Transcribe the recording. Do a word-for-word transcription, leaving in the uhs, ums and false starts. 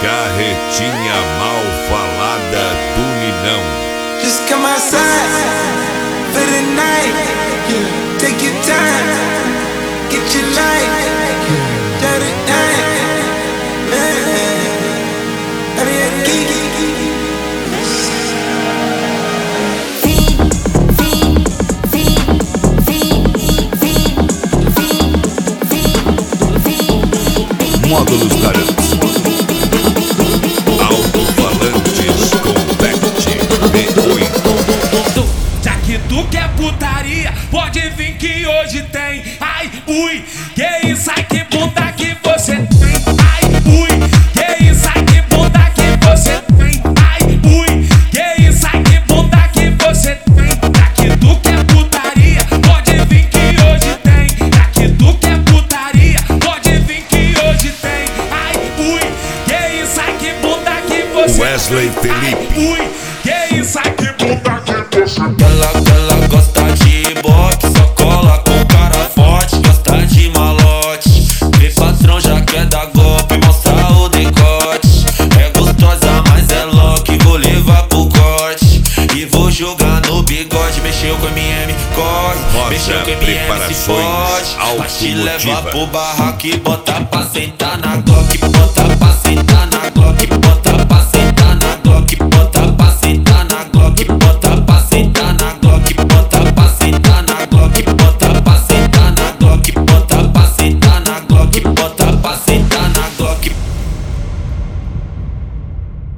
Carretinha mal falada do Ninão. Just come outside for the night. Yeah. Take your time, get your light. Yeah. Dirty night, man. I mean, I geek. Módulos Garotos. Alto-falantes Compact B oito. Já que tu quer putaria, pode vir que hoje tem. Ai, ui, que isso, ai, que bunda que você tem. Ai, ui, que isso, ai, que bunda que você tem. Ai, ui, que isso, ai, que bunda que você tem. Já que tu quer putaria, pode vir que hoje tem. Já que tu quer putaria, pode vir que hoje tem. Ai, ui, que isso, ai, que bunda que você tem. Wesley Felipe. Ai, ui, que isso, ai, que bunda que você tem. Ela, ela gosta de boxe, só cola com cara forte. Gosta de malote, vê patrão já quer dar golpe, mostra o decote. É gostosa, mas é louca, vou levar pro corte. E vou jogar no bigode, mexeu com M M, corre. Rosa Mexeu com M M, se pode. Mas te levar pro barraco e bota pra sentar na Glock. Bota pra sentar na Glock, bota pra sentar na Glock, bota